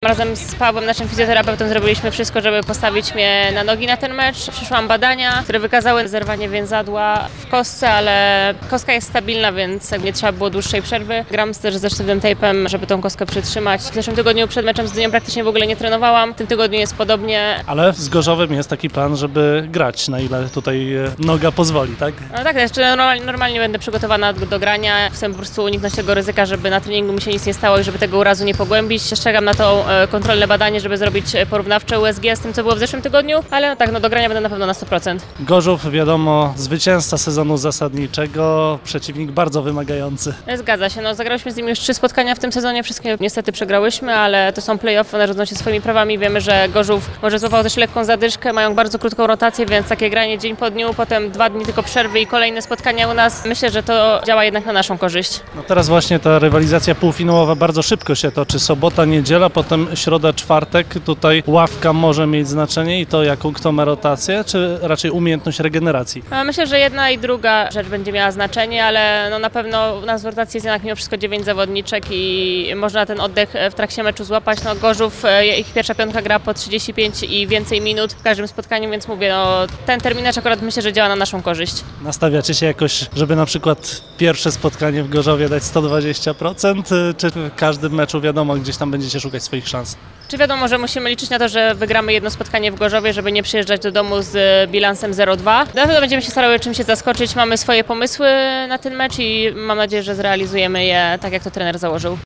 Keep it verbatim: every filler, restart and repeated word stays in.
Razem z Pawłem, naszym fizjoterapeutą, zrobiliśmy wszystko, żeby postawić mnie na nogi na ten mecz. Przeszłam badania, które wykazały zerwanie więzadła w kostce, ale kostka jest stabilna, więc nie trzeba było dłuższej przerwy. Gram też ze sztywnym tape'em, żeby tą kostkę przytrzymać. W zeszłym tygodniu przed meczem z Dynią praktycznie w ogóle nie trenowałam. W tym tygodniu jest podobnie. Ale z Gorzowem jest taki plan, żeby grać, na ile tutaj noga pozwoli, tak? No tak, jeszcze normalnie, normalnie będę przygotowana do, do grania. Chcę po prostu uniknąć tego ryzyka, żeby na treningu mi się nic nie stało i żeby tego urazu nie pogłębić. Czekam na to kontrolne badanie, żeby zrobić porównawcze U S G z tym, co było w zeszłym tygodniu, ale no tak, no do grania będę na pewno na sto procent. Gorzów, wiadomo, zwycięzca sezonu zasadniczego, przeciwnik bardzo wymagający. Zgadza się, no zagrałyśmy z nimi już trzy spotkania w tym sezonie, wszystkie niestety przegrałyśmy, ale to są play-offy, one rządzą się swoimi prawami. Wiemy, że Gorzów może złapał też lekką zadyszkę, mają bardzo krótką rotację, więc takie granie dzień po dniu, potem dwa dni tylko przerwy i kolejne spotkania u nas. Myślę, że to działa jednak na naszą korzyść. No teraz właśnie ta rywalizacja półfinałowa bardzo szybko się toczy. Sobota, niedziela, potem środa, czwartek. Tutaj ławka może mieć znaczenie i to jaką kto ma rotację, czy raczej umiejętność regeneracji? Myślę, że jedna i druga rzecz będzie miała znaczenie, ale no na pewno u nas w rotacji jest jednak mimo wszystko dziewięć zawodniczek i można ten oddech w trakcie meczu złapać. No Gorzów, ich pierwsza piątka gra po trzydzieści pięć i więcej minut w każdym spotkaniu, więc mówię, no ten terminarz akurat myślę, że działa na naszą korzyść. Nastawiacie się jakoś, żeby na przykład pierwsze spotkanie w Gorzowie dać sto dwadzieścia procent, czy w każdym meczu wiadomo, gdzieś tam będziecie szukać swoich szans? Czy wiadomo, że musimy liczyć na to, że wygramy jedno spotkanie w Gorzowie, żeby nie przyjeżdżać do domu z bilansem zero dwa. Na pewno będziemy się starały czymś się zaskoczyć, mamy swoje pomysły na ten mecz i mam nadzieję, że zrealizujemy je tak, jak to trener założył.